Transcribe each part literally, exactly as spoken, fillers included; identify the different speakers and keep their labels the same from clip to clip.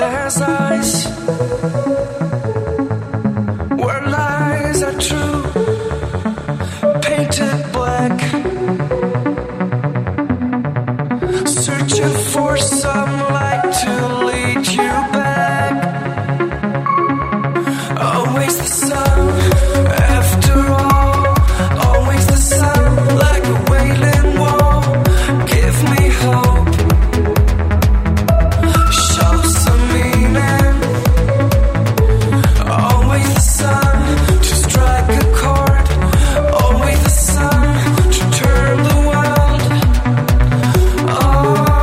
Speaker 1: as ice, where lies are true, painted black, searching for some light to lead you back. Always the sun, after all, always the sun, like a wailing wall. Give me hope, show some meaning. Always the sun to strike a chord, always the sun to turn the world. Always.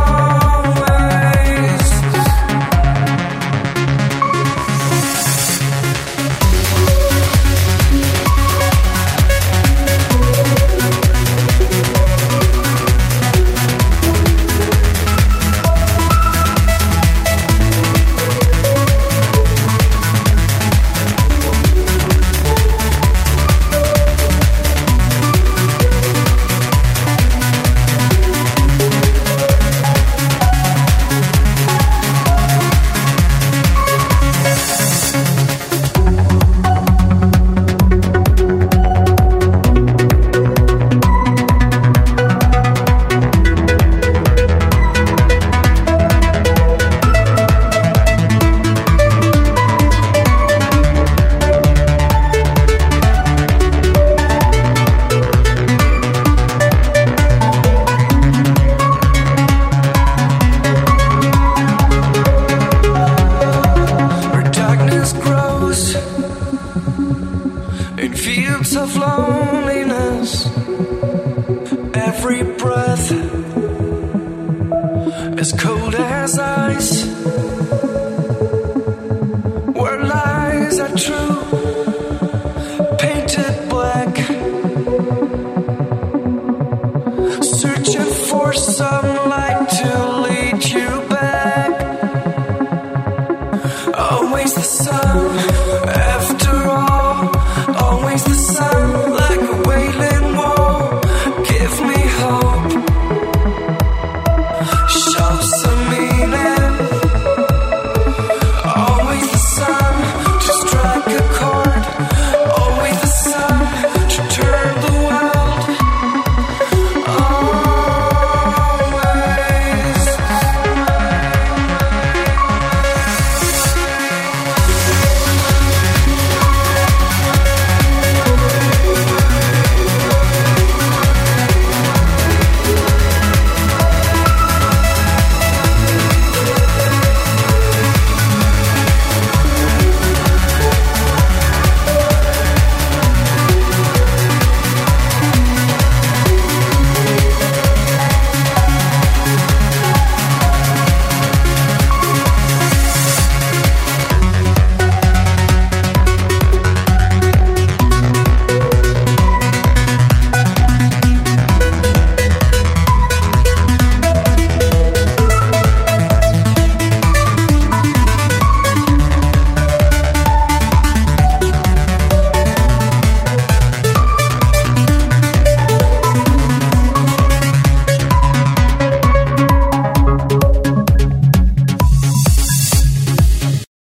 Speaker 1: Where darkness grows in fields of loneliness, every breath as cold as ice, where lies are true, painted black, searching for some light to lead you back. Always the sun,